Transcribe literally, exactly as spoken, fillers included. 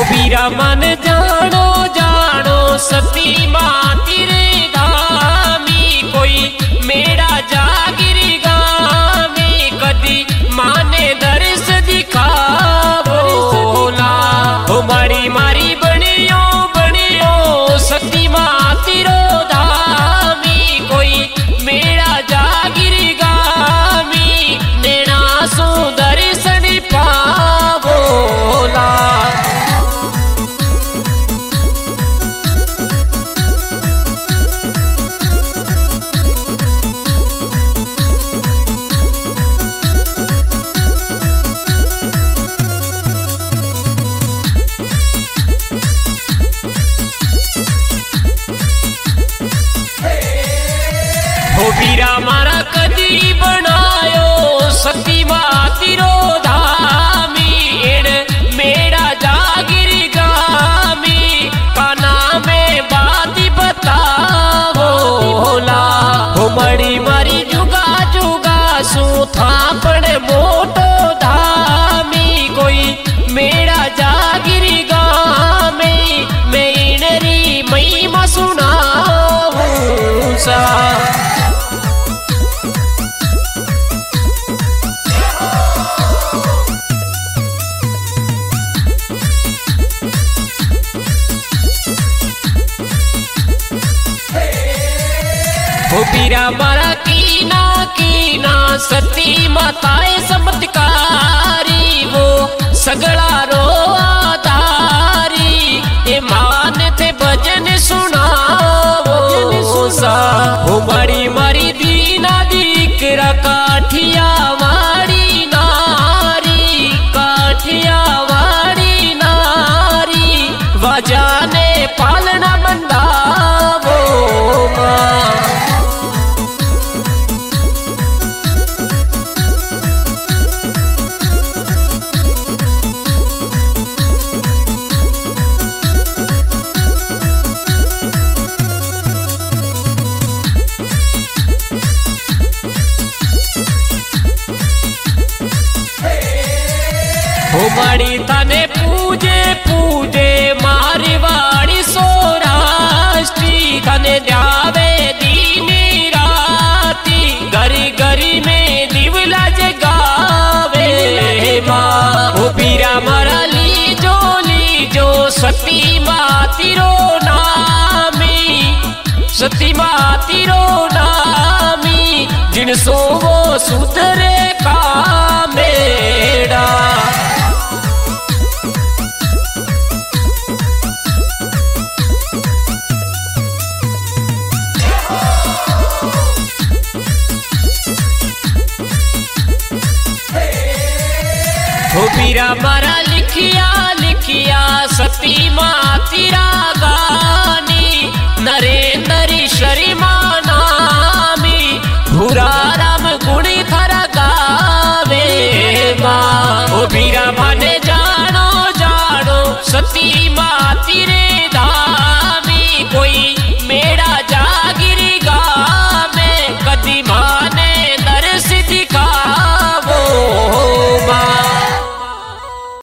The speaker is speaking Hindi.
वीरा मन जानो जानो सती माती रे धामी कोई मेरा जागिर गामी कदी माने दर्श दिखावो ला हो मारी मारी बनियो बनियो सती माती रो धामी कोई मेरा जागिर गामी नैना सो दर्शन पावो ला। हो वीरा मारा कदी बनायो सती माती रो धामी एण मेरा जागिर गामी काना में बाती बतावो ला हो मड़ी मारी जुगा जुगा सू थापण मोटो धामी कोई मेरा जागिर गामी मैं इनरी महिमा सुनाऊं सा। हो वीरा मारा कीना कीना सती माताए चमत्कारी वो सगड़ा रो आधारी ये मान थे भजन सुनावो सा। हो मारी मारी दीना दीकरा काठिया वाड़ी नारी काठिया वाड़ी नारी वजाने पालना बंदावो माँ। हो मारी तने पूजे पूजे मारवाड़ी सौराष्ट्री तने द्यावे दीनी राती गरी गरी में दिवला जगावे माँ। हो वीरा मारा ली जो ली जो सती माती रो नामी सती माती रो नामी जिन सो वो सुधरे का मेरा। हो वीरा मारा लिखिया लिखिया सती माती रा गानी नरेंद्र शर्मा नामी भूरा